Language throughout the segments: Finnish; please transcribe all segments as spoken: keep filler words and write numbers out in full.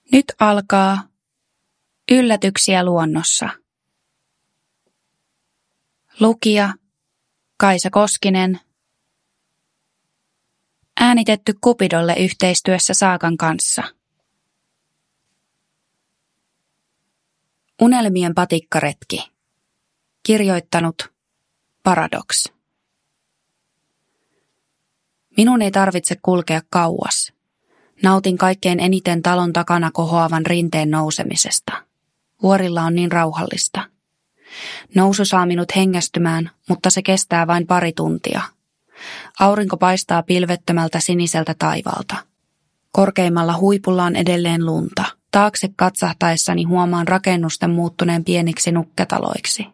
Nyt alkaa Yllätyksiä luonnossa. Lukija Kaisa Koskinen. Äänitetty Cupidolle yhteistyössä Saagan kanssa. Unelmien patikkaretki. Kirjoittanut Paradox. Minun ei tarvitse kulkea kauas. Nautin kaikkein eniten talon takana kohoavan rinteen nousemisesta. Vuorilla on niin rauhallista. Nousu saa minut hengästymään, mutta se kestää vain pari tuntia. Aurinko paistaa pilvettömältä siniseltä taivaalta. Korkeimmalla huipulla on edelleen lunta. Taakse katsahtaessani huomaan rakennusten muuttuneen pieniksi nukketaloiksi.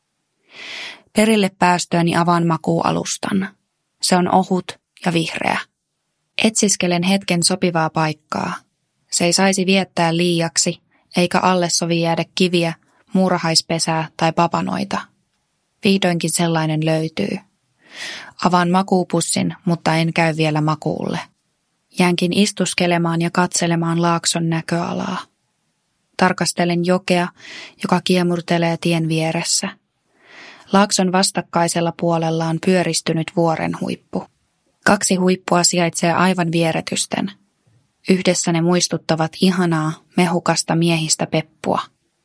Perille päästööni avaan makuualustan. Se on ohut ja vihreä. Etsiskelen hetken sopivaa paikkaa. Se ei saisi viettää liiaksi, eikä alle sovi jäädä kiviä, muurahaispesää tai papanoita. Vihdoinkin sellainen löytyy. Avaan makuupussin, mutta en käy vielä makuulle. Jäänkin istuskelemaan ja katselemaan laakson näköalaa. Tarkastelen jokea, joka kiemurtelee tien vieressä. Laakson vastakkaisella puolella on pyöristynyt vuoren huippu. Kaksi huippua sijaitsee aivan vieretysten. Yhdessä ne muistuttavat ihanaa, mehukasta miehistä peppua.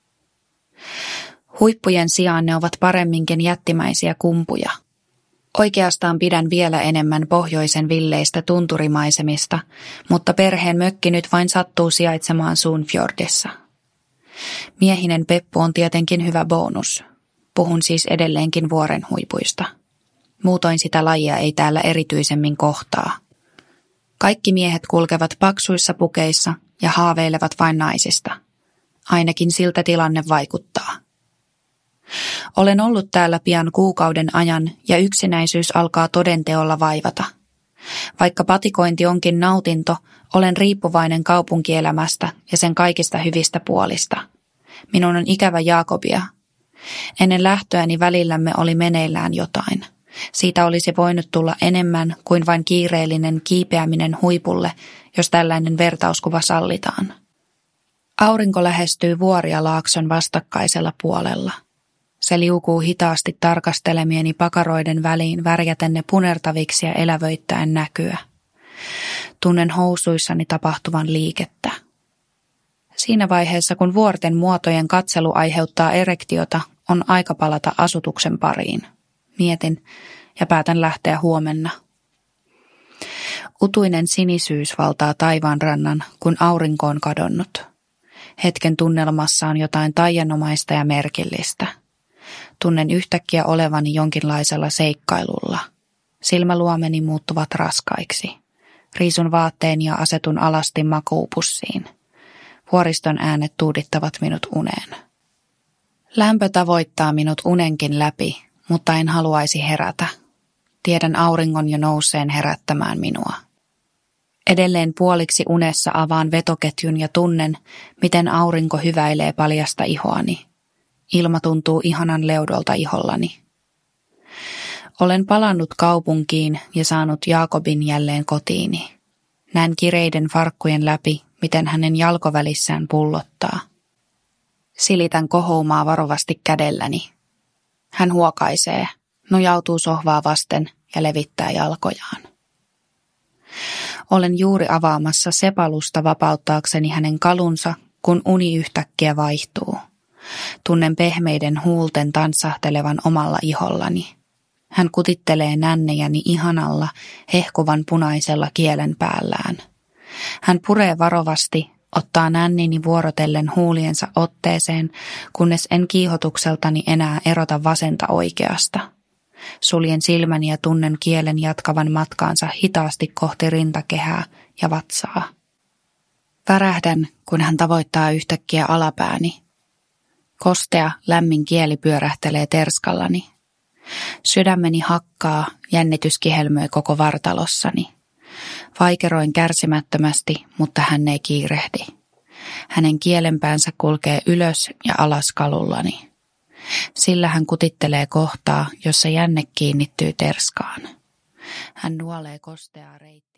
Huippujen sijaan ne ovat paremminkin jättimäisiä kumpuja. Oikeastaan pidän vielä enemmän pohjoisen villeistä tunturimaisemista, mutta perheen mökki nyt vain sattuu sijaitsemaan Suunfjordissa. Miehinen peppu on tietenkin hyvä bonus. Puhun siis edelleenkin vuoren huipuista. Muutoin sitä lajia ei täällä erityisemmin kohtaa. Kaikki miehet kulkevat paksuissa pukeissa ja haaveilevat vain naisista. Ainakin siltä tilanne vaikuttaa. Olen ollut täällä pian kuukauden ajan ja yksinäisyys alkaa todenteolla vaivata. Vaikka patikointi onkin nautinto, olen riippuvainen kaupunkielämästä ja sen kaikista hyvistä puolista. Minun on ikävä Jaakobia. Ennen lähtöäni välillämme oli meneillään jotain. Siitä olisi voinut tulla enemmän kuin vain kiireellinen kiipeäminen huipulle, jos tällainen vertauskuva sallitaan. Aurinko lähestyy vuoria laakson vastakkaisella puolella. Se liukuu hitaasti tarkastelemieni pakaroiden väliin värjäten ne punertaviksi ja elävöittäen näkyä. Tunnen housuissani tapahtuvan liikettä. Siinä vaiheessa, kun vuorten muotojen katselu aiheuttaa erektiota, on aika palata asutuksen pariin. Mietin ja päätän lähteä huomenna. Utuinen sinisyys valtaa taivaanrannan, kun aurinko on kadonnut. Hetken tunnelmassa on jotain taianomaista ja merkillistä. Tunnen yhtäkkiä olevani jonkinlaisella seikkailulla. Silmäluomeni muuttuvat raskaiksi. Riisun vaatteeni ja asetun alasti makuupussiin. Vuoriston äänet tuudittavat minut uneen. Lämpö tavoittaa minut unenkin läpi, mutta en haluaisi herätä. Tiedän auringon jo nouseen herättämään minua. Edelleen puoliksi unessa avaan vetoketjun ja tunnen, miten aurinko hyväilee paljasta ihoani. Ilma tuntuu ihanan leudolta ihollani. Olen palannut kaupunkiin ja saanut Jaakobin jälleen kotiini. Näen kireiden farkkujen läpi, miten hänen jalkovälissään pullottaa. Silitän kohoumaa varovasti kädelläni. Hän huokaisee, nojautuu sohvaa vasten ja levittää jalkojaan. Olen juuri avaamassa sepalusta vapauttaakseni hänen kalunsa, kun uni yhtäkkiä vaihtuu. Tunnen pehmeiden huulten tanssahtelevan omalla ihollani. Hän kutittelee nännejäni ihanalla, hehkuvan punaisella kielen päällään. Hän puree varovasti, ottaa nännini vuorotellen huuliensa otteeseen, kunnes en kiihotukseltani enää erota vasenta oikeasta. Suljen silmäni ja tunnen kielen jatkavan matkaansa hitaasti kohti rintakehää ja vatsaa. Värähdän, kun hän tavoittaa yhtäkkiä alapääni. Kostea, lämmin kieli pyörähtelee terskallani. Sydämeni hakkaa, jännitys kihelmöi koko vartalossani. Vaikeroin kärsimättömästi, mutta hän ei kiirehdi. Hänen kielenpäänsä kulkee ylös ja alas kalullani. Sillä hän kutittelee kohtaa, jossa jänne kiinnittyy terskaan. Hän nuolee kosteaa reittiä.